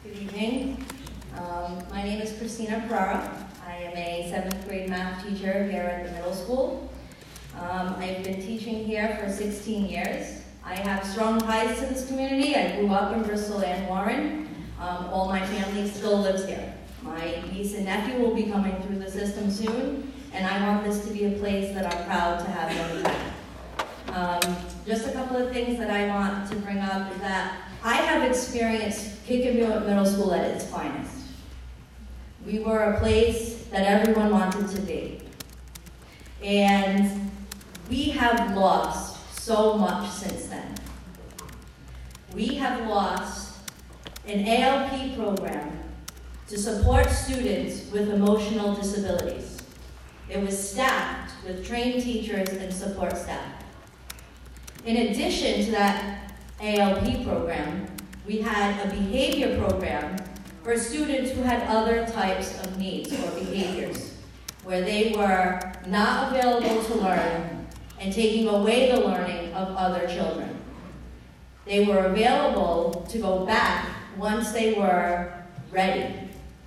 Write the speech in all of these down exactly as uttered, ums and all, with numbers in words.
Good evening. Um, my name is Christina Carrara. I am a seventh grade math teacher here at the middle school. Um, I've been teaching here for sixteen years. I have strong ties to this community. I grew up in Bristol and Warren. Um, all my family still lives here. My niece and nephew will be coming through the system soon, and I want this to be a place that I'm proud to have them back. Um, just a couple of things that I want to bring up is that I have experienced Kickapoo Middle School at its finest. We were a place that everyone wanted to be. And we have lost so much since then. We have lost an A L P program to support students with emotional disabilities. It was staffed with trained teachers and support staff. In addition to that A L P program, we had a behavior program for students who had other types of needs or behaviors, where they were not available to learn and taking away the learning of other children. They were available to go back once they were ready.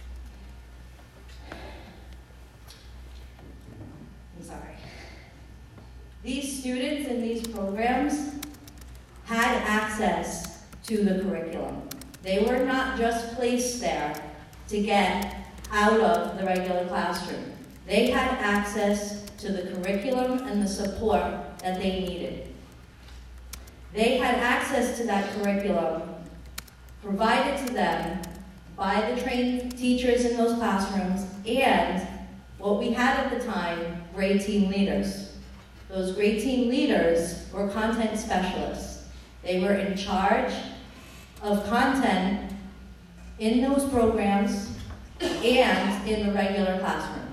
I'm sorry. These students in these programs had access to the curriculum. They were not just placed there to get out of the regular classroom. They had access to the curriculum and the support that they needed. They had access to that curriculum provided to them by the trained teachers in those classrooms and what we had at the time, grade team leaders. Those grade team leaders were content specialists. They were in charge of content in those programs and in the regular classroom.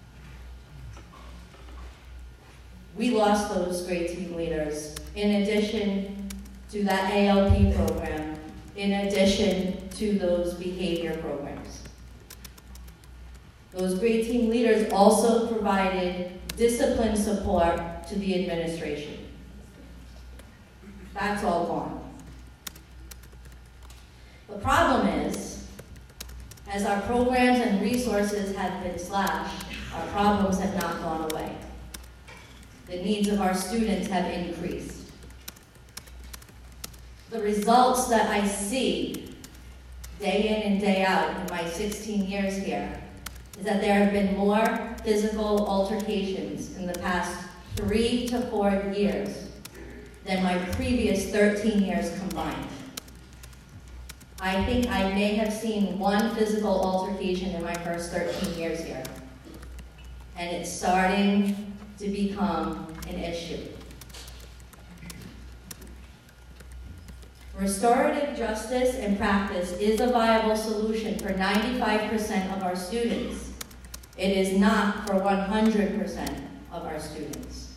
We lost those grade team leaders in addition to that A L P program, in addition to those behavior programs. Those grade team leaders also provided discipline support to the administration. That's all gone. The problem is, as our programs and resources have been slashed, our problems have not gone away. The needs of our students have increased. The results that I see day in and day out in my sixteen years here is that there have been more physical altercations in the past three to four years than my previous thirteen years combined. I think I may have seen one physical altercation in my first thirteen years here. And it's starting to become an issue. Restorative justice and practice is a viable solution for ninety-five percent of our students. It is not for one hundred percent of our students.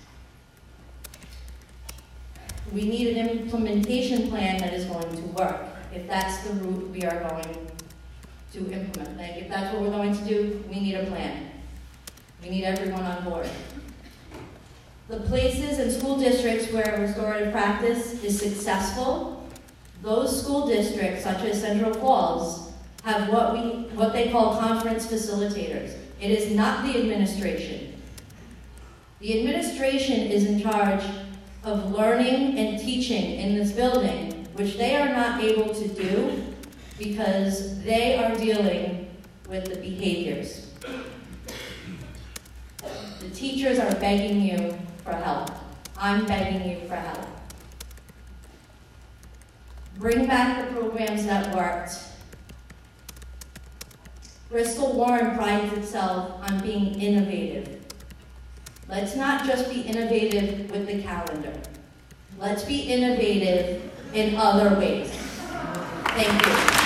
We need an implementation plan that is going to work, if that's the route we are going to implement. Like, if that's what we're going to do, we need a plan. We need everyone on board. The places and school districts where restorative practice is successful, those school districts, such as Central Falls, have what we what they call conference facilitators. It is not the administration. The administration is in charge of learning and teaching in this building, which they are not able to do because they are dealing with the behaviors. The teachers are begging you for help. I'm begging you for help. Bring back the programs that worked. Bristol Warren prides itself on being innovative. Let's not just be innovative with the calendar. Let's be innovative in other ways. Thank you.